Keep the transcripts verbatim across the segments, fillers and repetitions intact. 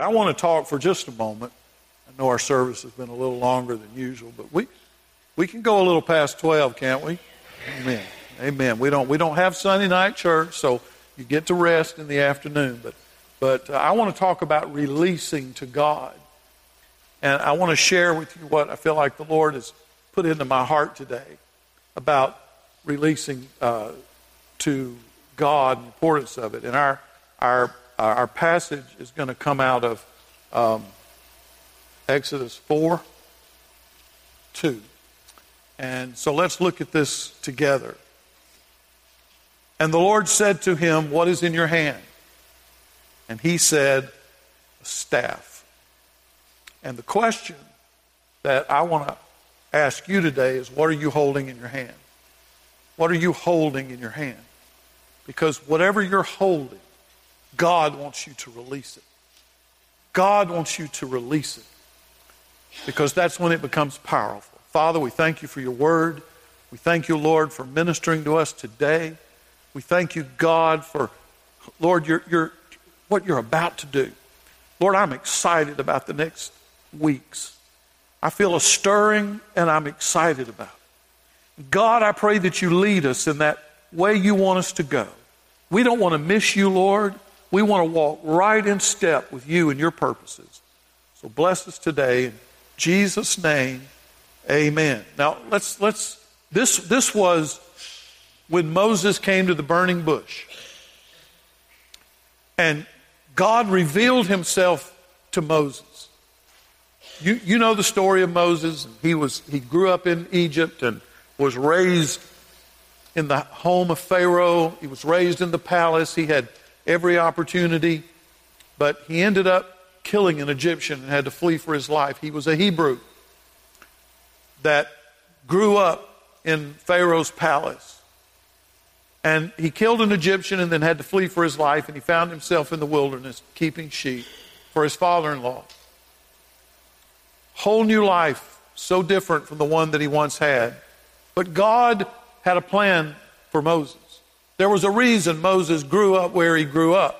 I want to talk for just a moment. I know our service has been a little longer than usual, but we we can go a little past twelve, can't we? Amen. Amen. We don't we don't have Sunday night church, so you get to rest in the afternoon. But but uh, I want to talk about releasing to God, and I want to share with you what I feel like the Lord has put into my heart today about releasing uh, to God and the importance of it. And our our our passage is going to come out of um, Exodus four two. And so let's look at this together. And the Lord said to him, "What is in your hand?" And he said, "A staff." And the question that I want to ask you today is, what are you holding in your hand? What are you holding in your hand? Because whatever you're holding, God wants you to release it. God wants you to release it. Because that's when it becomes powerful. Father, we thank you for your word. We thank you, Lord, for ministering to us today. We thank you, God, for, Lord, you're, you're, what you're about to do. Lord, I'm excited about the next weeks. I feel a stirring, and I'm excited about it. God, I pray that you lead us in that way you want us to go. We don't want to miss you, Lord. We want to walk right in step with you and your purposes. So bless us today. In Jesus' name, amen. Now, let's, let's, this, this was when Moses came to the burning bush. And God revealed himself to Moses. You, you know the story of Moses. He was, he grew up in Egypt and was raised in the home of Pharaoh. He was raised in the palace. He had every opportunity, but he ended up killing an Egyptian and had to flee for his life. He was a Hebrew that grew up in Pharaoh's palace. And he killed an Egyptian and then had to flee for his life, and he found himself in the wilderness keeping sheep for his father-in-law. Whole new life, so different from the one that he once had. But God had a plan for Moses. There was a reason Moses grew up where he grew up.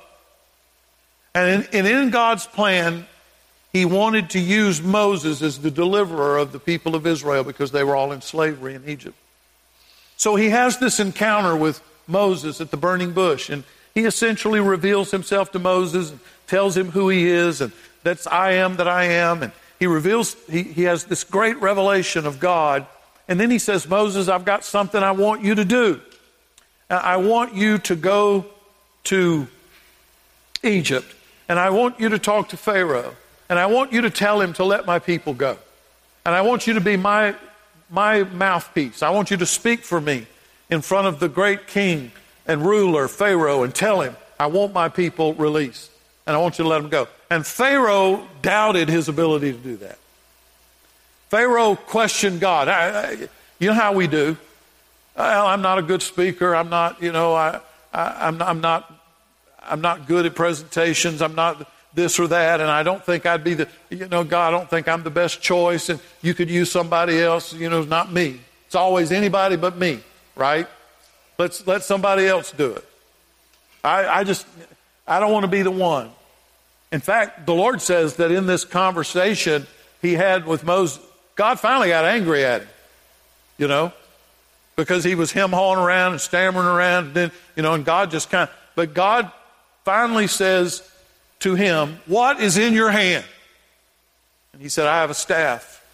And in, and in God's plan, he wanted to use Moses as the deliverer of the people of Israel because they were all in slavery in Egypt. So he has this encounter with Moses at the burning bush, and he essentially reveals himself to Moses and tells him who he is, and that's I am that I am. And he reveals, he, he has this great revelation of God. And then he says, "Moses, I've got something I want you to do. I want you to go to Egypt, and I want you to talk to Pharaoh, and I want you to tell him to let my people go. And I want you to be my, my mouthpiece. I want you to speak for me in front of the great king and ruler, Pharaoh, and tell him, I want my people released, and I want you to let them go." And Pharaoh doubted his ability to do that. Pharaoh questioned God. I, I, you know how we do. Well, I'm not a good speaker. I'm not, you know, I, I, I'm, I'm not, I'm not good at presentations. I'm not this or that, and I don't think I'd be the, you know, God, I don't think I'm the best choice, and you could use somebody else. You know, not me. It's always anybody but me, right? Let's let somebody else do it. I, I just, I don't want to be the one. In fact, the Lord says that in this conversation he had with Moses, God finally got angry at him, you know, because he was hem-hawing around and stammering around. And then, you know, and God just kind of, but God finally says to him, "What is in your hand?" And he said, "I have a staff.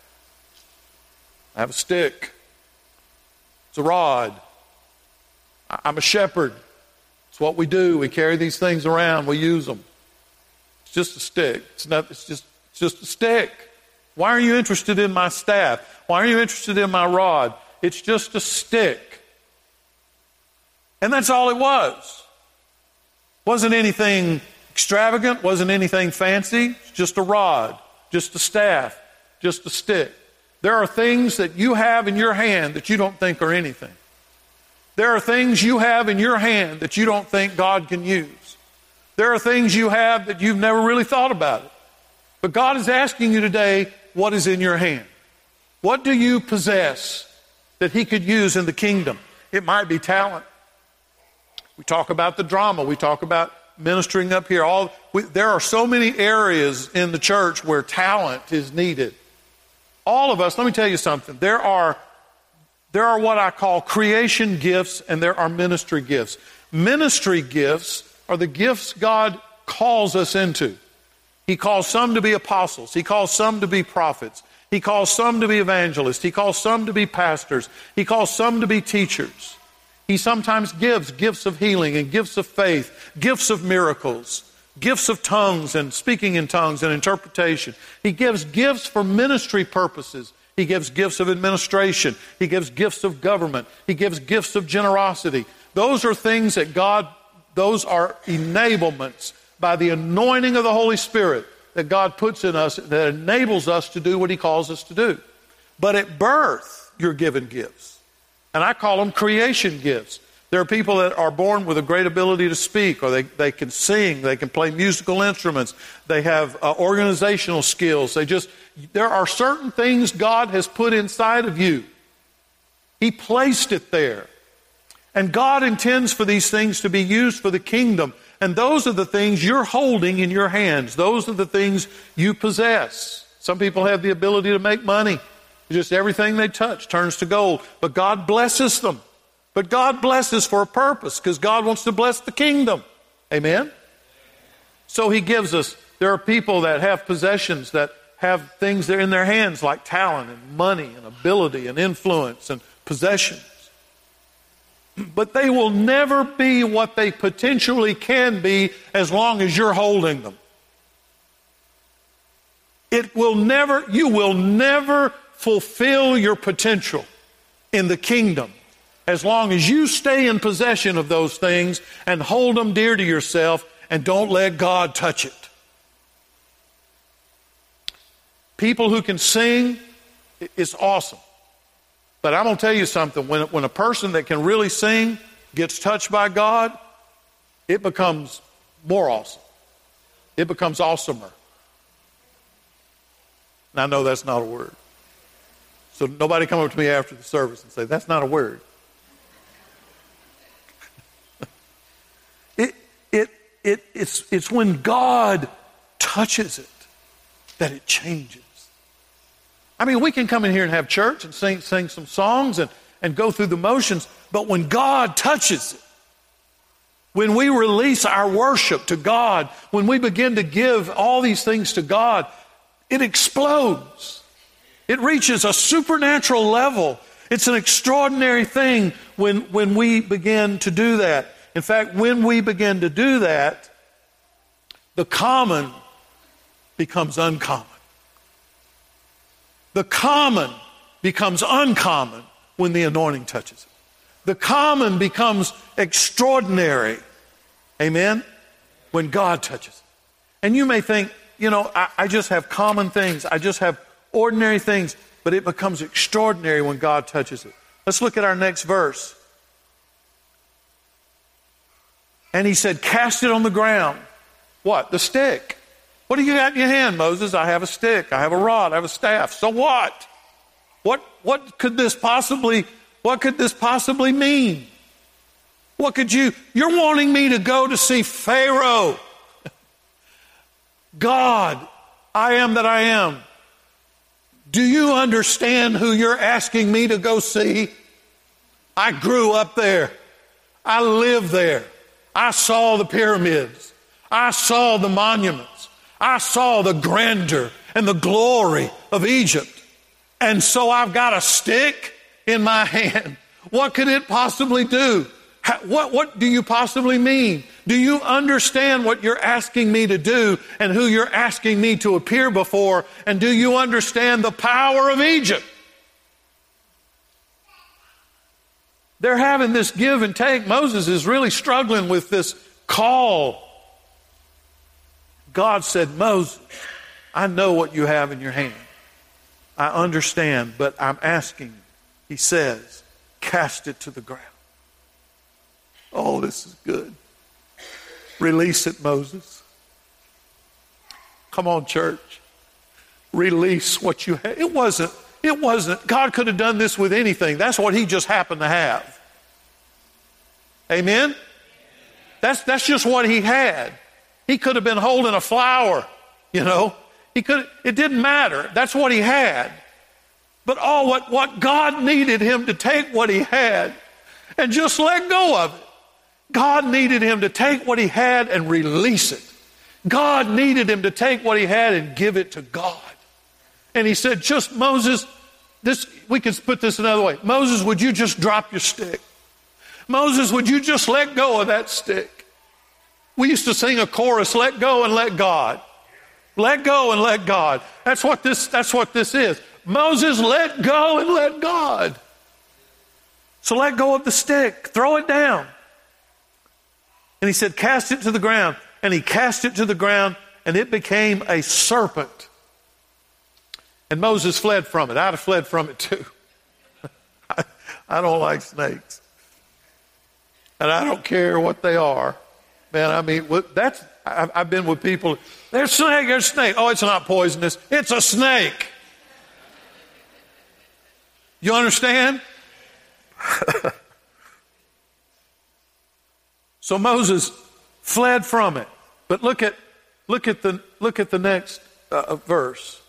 I have a stick. It's a rod. I'm a shepherd. It's what we do. We carry these things around. We use them. It's just a stick. It's not, it's just, it's just a stick. Why are you interested in my staff? Why are you interested in my rod? It's just a stick." And that's all it was. Wasn't anything extravagant, wasn't anything fancy. It's just a rod, just a staff, just a stick. There are things that you have in your hand that you don't think are anything. There are things you have in your hand that you don't think God can use. There are things you have that you've never really thought about it. But God is asking you today, what is in your hand? What do you possess that he could use in the kingdom? It might be talent. We talk about the drama. We talk about ministering up here. All we, there are so many areas in the church where talent is needed. All of us, let me tell you something. There are, there are what I call creation gifts, and there are ministry gifts. Ministry gifts are the gifts God calls us into. He calls some to be apostles. He calls some to be prophets. He calls some to be evangelists. He calls some to be pastors. He calls some to be teachers. He sometimes gives gifts of healing and gifts of faith, gifts of miracles, gifts of tongues and speaking in tongues and interpretation. He gives gifts for ministry purposes. He gives gifts of administration. He gives gifts of government. He gives gifts of generosity. Those are things that God, those are enablements by the anointing of the Holy Spirit that God puts in us that enables us to do what He calls us to do. But at birth, you're given gifts. And I call them creation gifts. There are people that are born with a great ability to speak, or they, they can sing, they can play musical instruments, they have uh, organizational skills. They just, there are certain things God has put inside of you. He placed it there. And God intends for these things to be used for the kingdom. And those are the things you're holding in your hands. Those are the things you possess. Some people have the ability to make money. Just everything they touch turns to gold. But God blesses them. But God blesses for a purpose, because God wants to bless the kingdom. Amen? So He gives us, there are people that have possessions, that have things that are in their hands, like talent and money and ability and influence and possessions. But they will never be what they potentially can be as long as you're holding them. It will never, you will never fulfill your potential in the kingdom as long as you stay in possession of those things and hold them dear to yourself and don't let God touch it. People who can sing, it's awesome. But I'm going to tell you something. When, when a person that can really sing gets touched by God, it becomes more awesome. It becomes awesomer. And I know that's not a word. So nobody come up to me after the service and say, that's not a word. it, it, it, it's, it's when God touches it that it changes. I mean, we can come in here and have church and sing, sing some songs and, and go through the motions, but when God touches it, when we release our worship to God, when we begin to give all these things to God, it explodes. It reaches a supernatural level. It's an extraordinary thing when, when we begin to do that. In fact, when we begin to do that, the common becomes uncommon. The common becomes uncommon when the anointing touches it. The common becomes extraordinary. Amen? When God touches it. And you may think, you know, I, I just have common things. I just have ordinary things. But it becomes extraordinary when God touches it. Let's look at our next verse. And He said, cast it on the ground. What? The stick. What do you got in your hand, Moses? I have a stick. I have a rod. I have a staff. So what? What, what could this possibly, what could this possibly mean? What could you, you're wanting me to go to see Pharaoh. God, I am that I am. Do you understand who you're asking me to go see? I grew up there. I lived there. I saw the pyramids. I saw the monuments. I saw the grandeur and the glory of Egypt. And so I've got a stick in my hand. What could it possibly do? How, what, what do you possibly mean? Do you understand what you're asking me to do and who you're asking me to appear before? And do you understand the power of Egypt? They're having this give and take. Moses is really struggling with this call. God said, Moses, I know what you have in your hand. I understand, but I'm asking, He says, cast it to the ground. Oh, this is good. Release it, Moses. Come on, church. Release what you have. It wasn't, it wasn't, God could have done this with anything. That's what He just happened to have. Amen? That's, that's just what he had. He could have been holding a flower, you know. He could. It didn't matter. That's what he had. But all what, what God needed him to take what he had and just let go of it. God needed him to take what he had and release it. God needed him to take what he had and give it to God. And he said, just Moses, this we could put this another way. Moses, would you just drop your stick? Moses, would you just let go of that stick? We used to sing a chorus, let go and let God. Let go and let God. That's what this, that's what this is. Moses, let go and let God. So let go of the stick. Throw it down. And he said, cast it to the ground. And he cast it to the ground, and it became a serpent. And Moses fled from it. I'd have fled from it too. I, I don't like snakes. And I don't care what they are. Man, I mean, that's, I've, I've been with people. There's a snake, there's a snake. Oh, it's not poisonous. It's a snake. You understand? So Moses fled from it. But look at look at the look at the next uh, verse.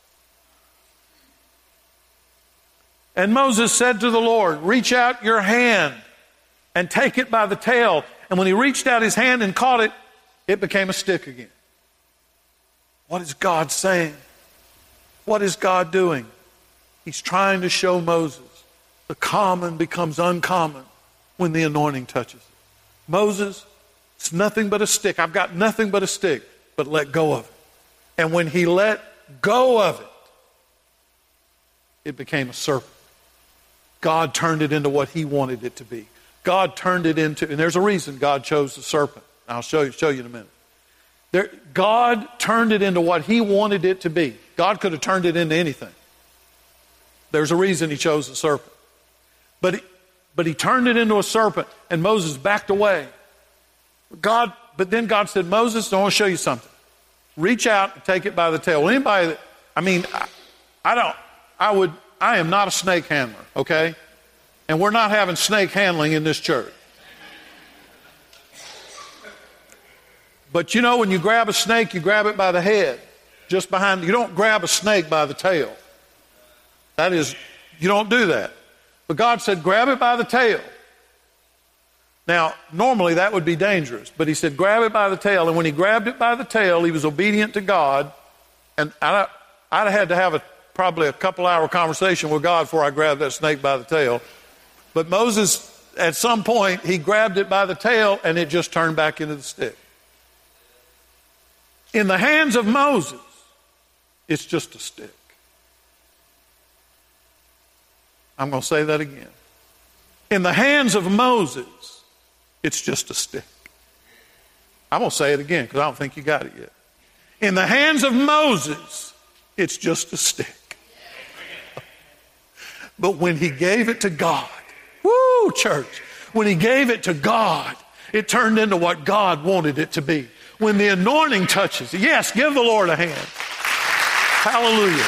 And Moses said to the Lord, reach out your hand and take it by the tail. And when he reached out his hand and caught it, it became a stick again. What is God saying? What is God doing? He's trying to show Moses the common becomes uncommon when the anointing touches it. Moses, it's nothing but a stick. I've got nothing but a stick, but let go of it. And when he let go of it, it became a serpent. God turned it into what he wanted it to be. God turned it into, and there's a reason God chose the serpent. I'll show you, show you in a minute. There, God turned it into what he wanted it to be. God could have turned it into anything. There's a reason he chose the serpent. But he, but he turned it into a serpent, and Moses backed away. God, but then God said, Moses, I want to show you something. Reach out and take it by the tail. Well, anybody that, I mean, I, I don't, I would, I am not a snake handler, okay? And we're not having snake handling in this church. But you know, when you grab a snake, you grab it by the head, just behind, you don't grab a snake by the tail. That is, you don't do that. But God said, grab it by the tail. Now, normally that would be dangerous, but he said, grab it by the tail. And when he grabbed it by the tail, he was obedient to God. And I, I'd have had to have a, probably a couple hour conversation with God before I grabbed that snake by the tail. But Moses, at some point, he grabbed it by the tail and it just turned back into the stick. In the hands of Moses, it's just a stick. I'm going to say that again. In the hands of Moses, it's just a stick. I'm going to say it again because I don't think you got it yet. In the hands of Moses, it's just a stick. But when he gave it to God, woo, church, when he gave it to God, it turned into what God wanted it to be. When the anointing touches it, yes, give the Lord a hand. Hallelujah.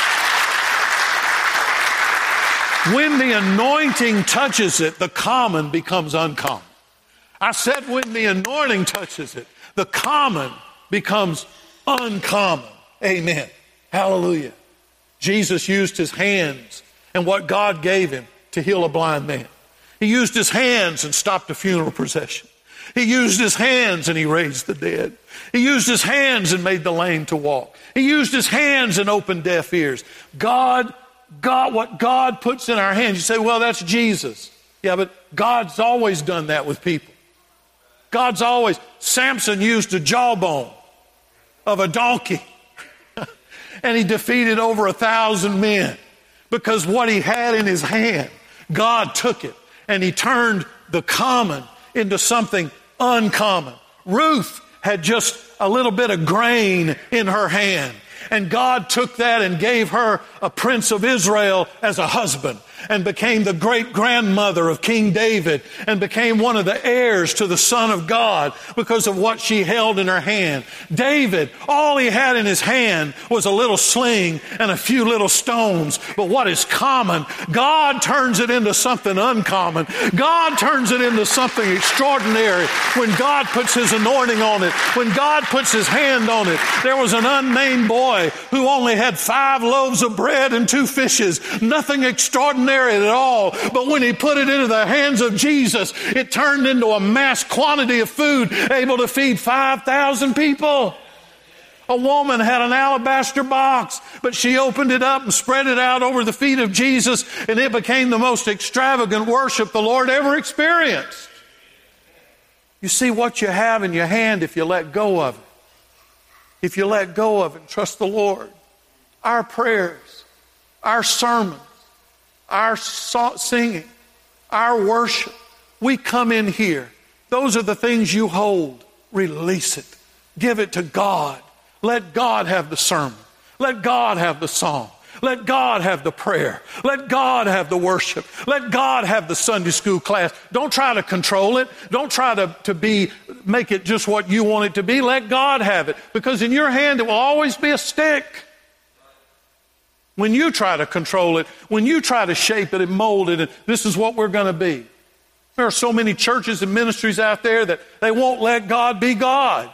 When the anointing touches it, the common becomes uncommon. I said when the anointing touches it, the common becomes uncommon. Amen. Hallelujah. Jesus used his hands and what God gave him to heal a blind man. He used his hands and stopped a funeral procession. He used his hands and he raised the dead. He used his hands and made the lame to walk. He used his hands and opened deaf ears. God God, what God puts in our hands, you say, well, that's Jesus. Yeah, but God's always done that with people. God's always, Samson used a jawbone of a donkey and he defeated over a thousand men because what he had in his hand, God took it and he turned the common into something uncommon. Ruth had just a little bit of grain in her hand. And God took that and gave her a prince of Israel as a husband. and became the great-grandmother of King David and became one of the heirs to the Son of God because of what she held in her hand. David, all he had in his hand was a little sling and a few little stones. But what is common, God turns it into something uncommon. God turns it into something extraordinary when God puts His anointing on it, when God puts His hand on it. There was an unnamed boy who only had five loaves of bread and two fishes. Nothing extraordinary at all. But when he put it into the hands of Jesus, it turned into a mass quantity of food, able to feed five thousand people. A woman had an alabaster box, but she opened it up and spread it out over the feet of Jesus, and it became the most extravagant worship the Lord ever experienced. You see what you have in your hand if you let go of it. If you let go of it and trust the Lord. Our prayers, our sermons, our singing, our worship, we come in here. Those are the things you hold. Release it. Give it to God. Let God have the sermon. Let God have the song. Let God have the prayer. Let God have the worship. Let God have the Sunday school class. Don't try to control it. Don't try to, to be, make it just what you want it to be. Let God have it. Because in your hand it will always be a stick. When you try to control it, when you try to shape it and mold it, and this is what we're going to be. There are so many churches and ministries out there that they won't let God be God.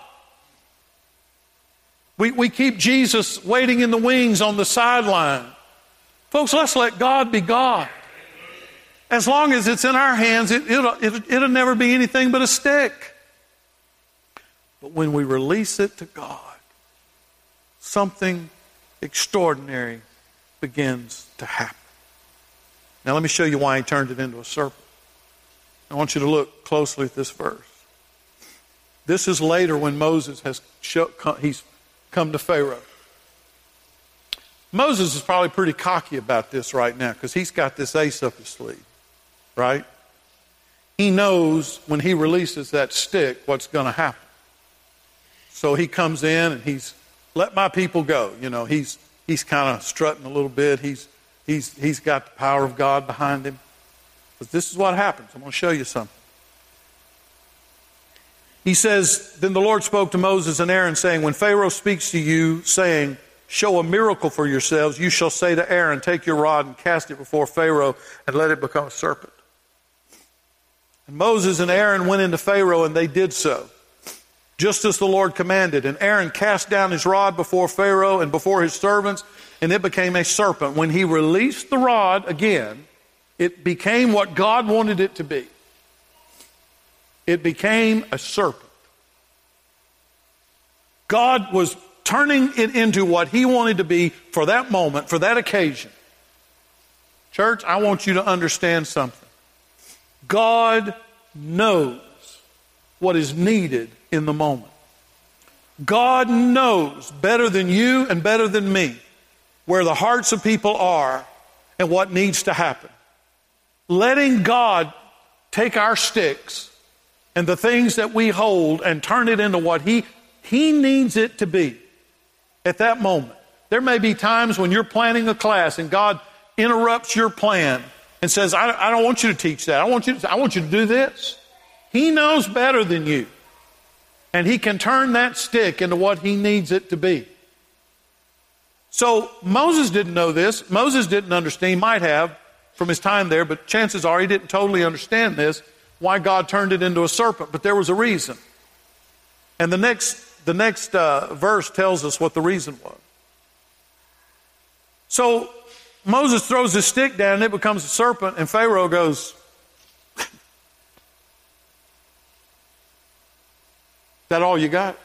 We, we keep Jesus waiting in the wings on the sideline. Folks, let's let God be God. As long as it's in our hands, it, it'll, it, it'll never be anything but a stick. But when we release it to God, something extraordinary begins to happen. Now let me show you why He turned it into a serpent. I want you to look closely at this verse. This is later when Moses has show, he's come to Pharaoh. Moses is probably pretty cocky about this right now because he's got this ace up his sleeve, right? He knows when he releases that stick what's going to happen. So he comes in and he's, let my people go. You know, he's he's kind of strutting a little bit. He's he's he's got the power of God behind him. But this is what happens. I'm going to show you something. He says, then the Lord spoke to Moses and Aaron, saying, when Pharaoh speaks to you, saying, show a miracle for yourselves, you shall say to Aaron, take your rod and cast it before Pharaoh, and let it become a serpent. And Moses and Aaron went into Pharaoh, and they did so, just as the Lord commanded. And Aaron cast down his rod before Pharaoh and before his servants, and it became a serpent. When he released the rod again, it became what God wanted it to be. It became a serpent. God was turning it into what He wanted to be for that moment, for that occasion. Church, I want you to understand something. God knows what is needed in the moment. God knows better than you and better than me where the hearts of people are and what needs to happen. Letting God take our sticks and the things that we hold and turn it into what He, he needs it to be at that moment. There may be times when you're planning a class and God interrupts your plan and says, I, I don't want you to teach that. I want you to, I want you to do this. He knows better than you. And He can turn that stick into what He needs it to be. So Moses didn't know this. Moses didn't understand. He might have from his time there, but chances are he didn't totally understand this, why God turned it into a serpent. But there was a reason. And the next, the next uh, verse tells us what the reason was. So Moses throws his stick down and it becomes a serpent, and Pharaoh goes, is that all you got?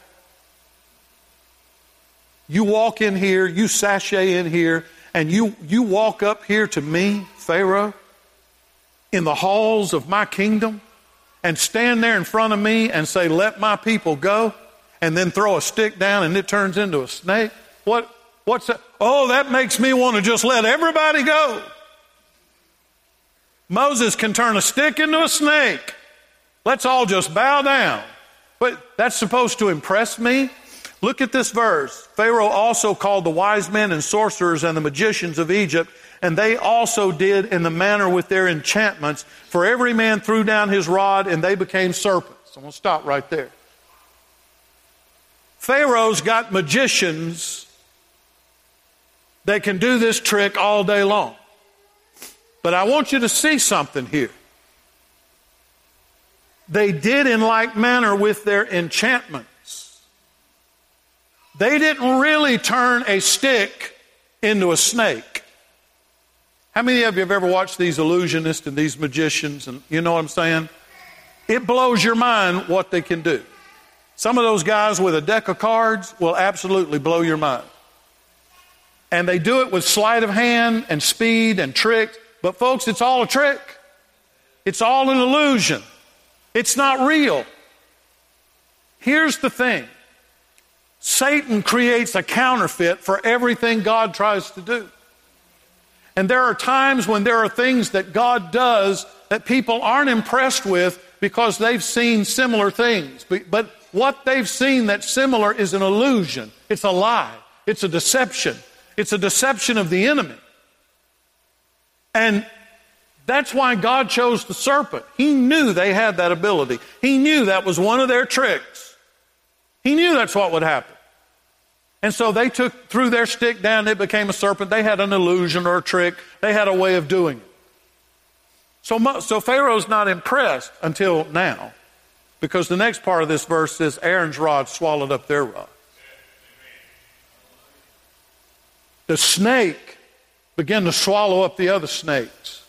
You walk in here, you sashay in here, and you, you walk up here to me, Pharaoh, in the halls of my kingdom, and stand there in front of me and say, let my people go, and then throw a stick down and it turns into a snake? What? What's that? Oh, that makes me want to just let everybody go. Moses can turn a stick into a snake. Let's all just bow down. But that's supposed to impress me? Look at this verse. Pharaoh also called the wise men and sorcerers and the magicians of Egypt, and they also did in the manner with their enchantments. For every man threw down his rod, and they became serpents. I'm going to stop right there. Pharaoh's got magicians that can do this trick all day long. But I want you to see something here. They did in like manner with their enchantments. They didn't really turn a stick into a snake. How many of you have ever watched these illusionists and these magicians? And you know what I'm saying? It blows your mind what they can do. Some of those guys with a deck of cards will absolutely blow your mind. And they do it with sleight of hand and speed and tricks. But folks, it's all a trick. It's all an illusion. It's not real. Here's the thing. Satan creates a counterfeit for everything God tries to do. And there are times when there are things that God does that people aren't impressed with because they've seen similar things. But what they've seen that's similar is an illusion. It's a lie. It's a deception. It's a deception of the enemy. And that's why God chose the serpent. He knew they had that ability. He knew that was one of their tricks. He knew that's what would happen. And so they took, threw their stick down, it became a serpent. They had an illusion or a trick. They had a way of doing it. So, so Pharaoh's not impressed until now, because the next part of this verse says Aaron's rod swallowed up their rod. The snake began to swallow up the other snakes.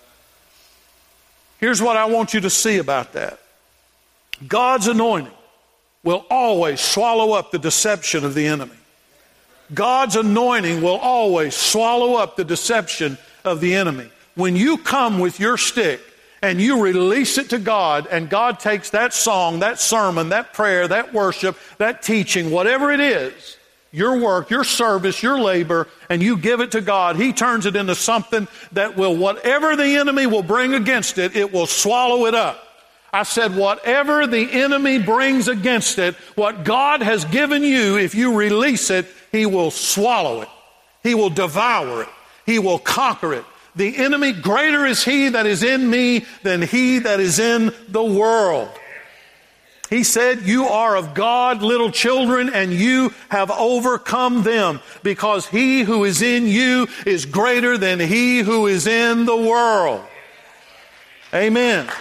Here's what I want you to see about that. God's anointing will always swallow up the deception of the enemy. God's anointing will always swallow up the deception of the enemy. When you come with your stick and you release it to God, and God takes that song, that sermon, that prayer, that worship, that teaching, whatever it is, your work, your service, your labor, and you give it to God, He turns it into something that will, whatever the enemy will bring against it, it will swallow it up. I said, whatever the enemy brings against it, what God has given you, if you release it, He will swallow it. He will devour it. He will conquer it. The enemy, greater is He that is in me than he that is in the world. He said, you are of God, little children, and you have overcome them, because He who is in you is greater than he who is in the world. Amen.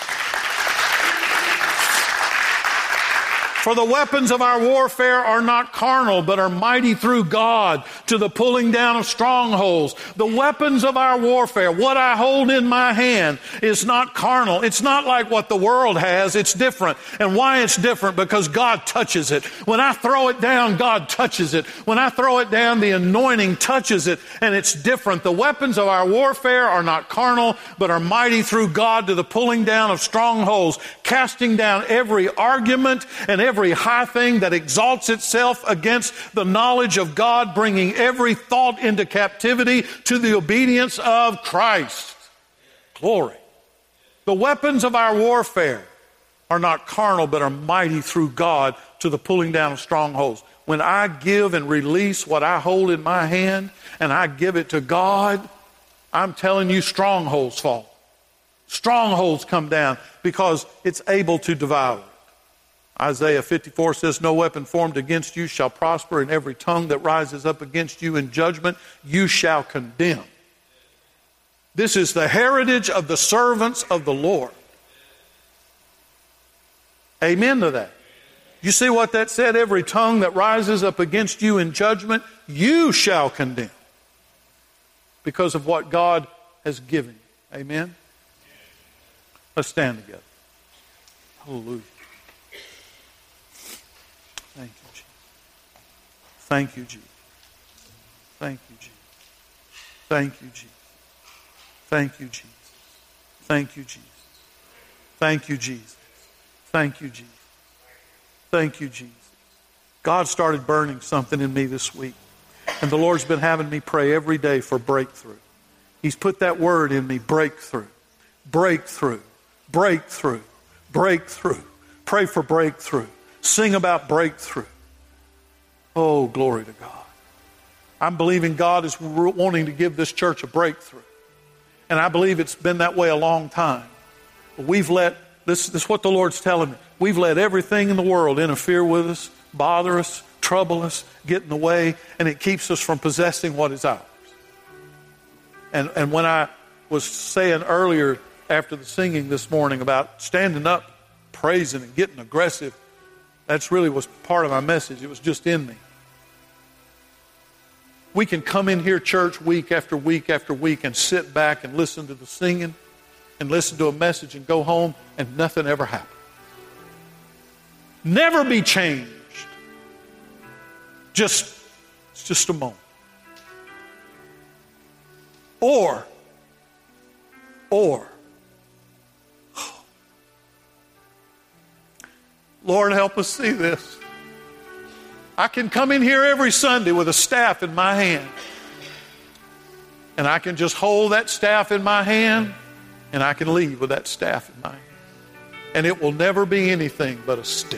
For the weapons of our warfare are not carnal, but are mighty through God to the pulling down of strongholds. The weapons of our warfare, what I hold in my hand, is not carnal. It's not like what the world has. It's different. And why it's different? Because God touches it. When I throw it down, God touches it. When I throw it down, the anointing touches it, and it's different. The weapons of our warfare are not carnal, but are mighty through God to the pulling down of strongholds, casting down every argument and every Every high thing that exalts itself against the knowledge of God, bringing every thought into captivity to the obedience of Christ. Glory. The weapons of our warfare are not carnal, but are mighty through God to the pulling down of strongholds. When I give and release what I hold in my hand and I give it to God, I'm telling you, strongholds fall. Strongholds come down because it's able to devour. Isaiah fifty-four says, no weapon formed against you shall prosper, and every tongue that rises up against you in judgment you shall condemn. This is the heritage of the servants of the Lord. Amen to that. You see what that said? Every tongue that rises up against you in judgment, you shall condemn, because of what God has given you. Amen? Let's stand together. Hallelujah. Thank you, Jesus. Thank you, Jesus. Thank you, Jesus. Thank you, Jesus. Thank you, Jesus. Thank you, Jesus. Thank you, Jesus. Thank you, Jesus. God started burning something in me this week, and the Lord's been having me pray every day for breakthrough. He's put that word in me, breakthrough. Breakthrough. Breakthrough. Breakthrough. Pray for breakthrough. Sing about breakthrough. Oh, glory to God. I'm believing God is wanting to give this church a breakthrough. And I believe it's been that way a long time. But we've let, this, this is what the Lord's telling me, we've let everything in the world interfere with us, bother us, trouble us, get in the way, and it keeps us from possessing what is ours. And, and when I was saying earlier after the singing this morning about standing up, praising and getting aggressive, that's really was part of my message. It was just in me. We can come in here, church, week after week after week and sit back and listen to the singing and listen to a message and go home and nothing ever happened. Never be changed. Just, it's just a moment. Or, or, Lord, help us see this. I can come in here every Sunday with a staff in my hand. And I can just hold that staff in my hand and I can leave with that staff in my hand. And it will never be anything but a stick.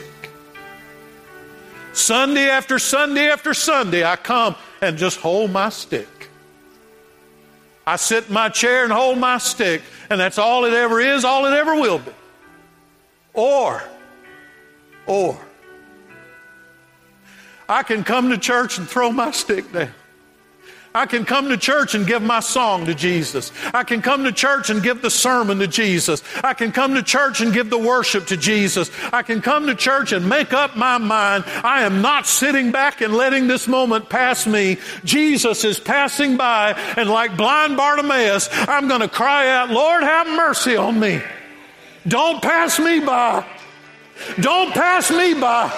Sunday after Sunday after Sunday, I come and just hold my stick. I sit in my chair and hold my stick, and that's all it ever is, all it ever will be. Or, or, I can come to church and throw my stick down. I can come to church and give my song to Jesus. I can come to church and give the sermon to Jesus. I can come to church and give the worship to Jesus. I can come to church and make up my mind. I am not sitting back and letting this moment pass me. Jesus is passing by, and like blind Bartimaeus, I'm going to cry out, Lord, have mercy on me. Don't pass me by. Don't pass me by.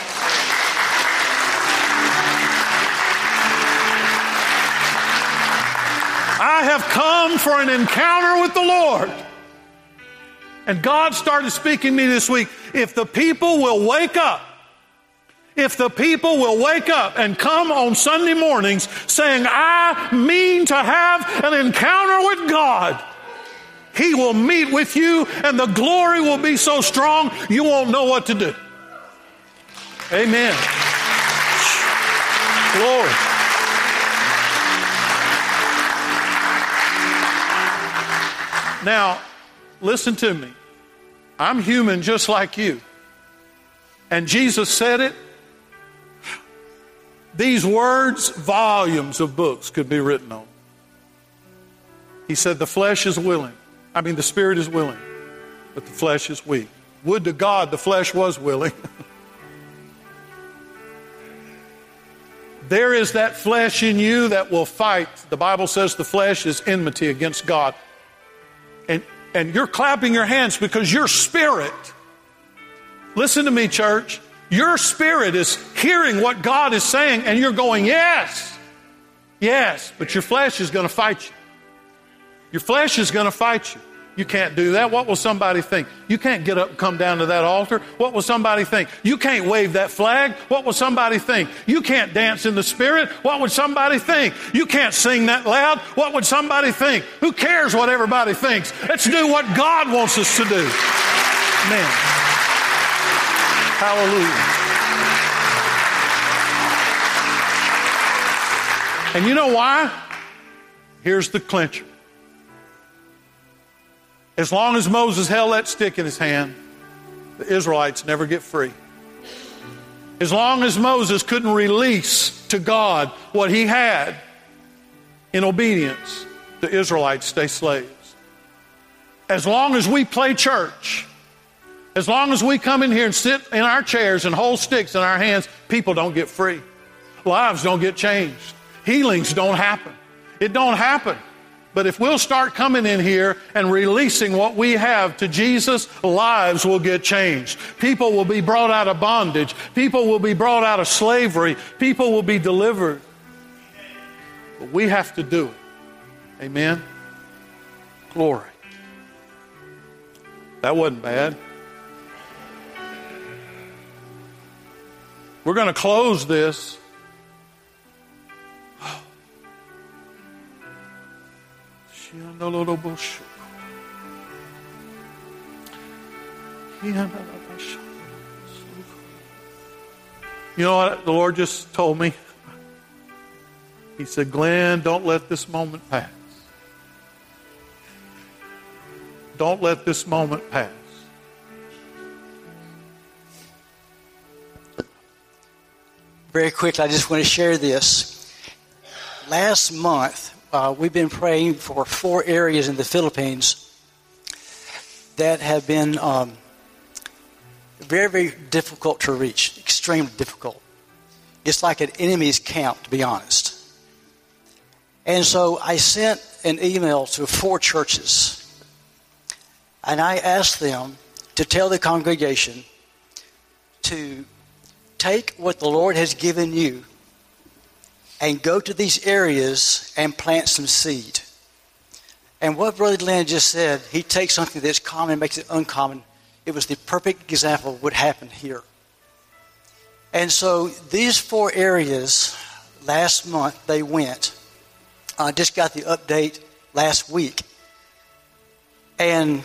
I have come for an encounter with the Lord. And God started speaking to me this week. If the people will wake up, if the people will wake up and come on Sunday mornings saying, I mean to have an encounter with God, He will meet with you and the glory will be so strong you won't know what to do. Amen. Glory. Now, listen to me. I'm human just like you. And Jesus said it. These words, volumes of books could be written on. He said the flesh is willing. I mean, the spirit is willing, but the flesh is weak. Would to God the flesh was willing. There is that flesh in you that will fight. The Bible says the flesh is enmity against God. And, and you're clapping your hands because your spirit, listen to me, church, your spirit is hearing what God is saying and you're going, yes, yes, but your flesh is going to fight you. Your flesh is going to fight you. You can't do that. What will somebody think? You can't get up and come down to that altar. What will somebody think? You can't wave that flag. What will somebody think? You can't dance in the Spirit. What would somebody think? You can't sing that loud. What would somebody think? Who cares what everybody thinks? Let's do what God wants us to do. Amen. Hallelujah. And you know why? Here's the clincher. As long as Moses held that stick in his hand, the Israelites never get free. As long as Moses couldn't release to God what he had in obedience, the Israelites stay slaves. As long as we play church, as long as we come in here and sit in our chairs and hold sticks in our hands, people don't get free. Lives don't get changed. Healings don't happen. It don't happen. But if we'll start coming in here and releasing what we have to Jesus, lives will get changed. People will be brought out of bondage. People will be brought out of slavery. People will be delivered. But we have to do it. Amen? Glory. That wasn't bad. We're going to close this. You know what the Lord just told me? He said, Glenn, don't let this moment pass. Don't let this moment pass. Very quickly, I just want to share this. Last month, uh, we've been praying for four areas in the Philippines that have been um, very, very difficult to reach, extremely difficult. It's like an enemy's camp, to be honest. And so I sent an email to four churches, and I asked them to tell the congregation to take what the Lord has given you and go to these areas and plant some seed. And what Brother Glenn just said, he takes something that's common and makes it uncommon. It was the perfect example of what happened here. And so these four areas, last month they went. I just got the update last week. And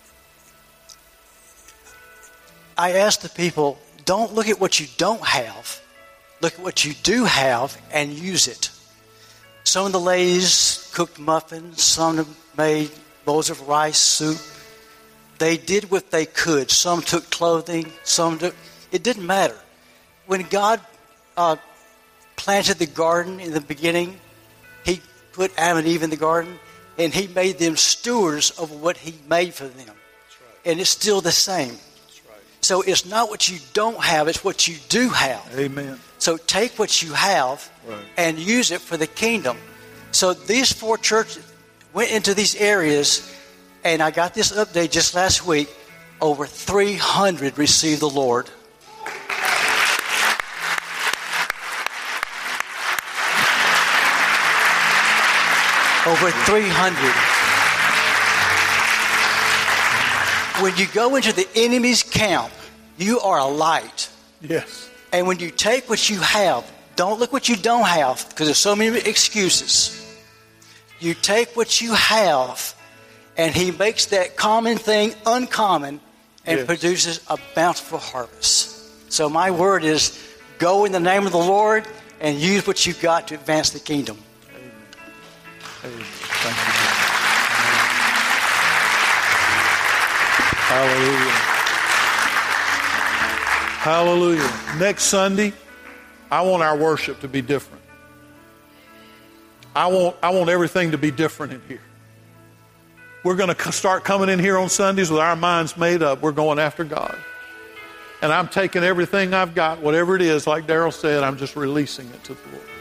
I asked the people, don't look at what you don't have. Look at what you do have and use it. Some of the ladies cooked muffins. Some made bowls of rice, soup. They did what they could. Some took clothing. Some took... It didn't matter. When God uh, planted the garden in the beginning, He put Adam and Eve in the garden, and He made them stewards of what He made for them. That's right. And it's still the same. So it's not what you don't have, it's what you do have. Amen. So take what you have right. and use it for the kingdom. So these four churches went into these areas, and I got this update just last week. Over three hundred received the Lord. Over three hundred. When you go into the enemy's camp, you are a light. Yes. And when you take what you have, don't look what you don't have, because there's so many excuses. You take what you have, and He makes that common thing uncommon and yes. produces a bountiful harvest. So my word is, go in the name of the Lord and use what you've got to advance the kingdom. Amen. Amen. Thank you. Hallelujah. Hallelujah. Next Sunday, I want our worship to be different. I want, I want everything to be different in here. We're going to start coming in here on Sundays with our minds made up. We're going after God. And I'm taking everything I've got, whatever it is, like Daryl said, I'm just releasing it to the Lord.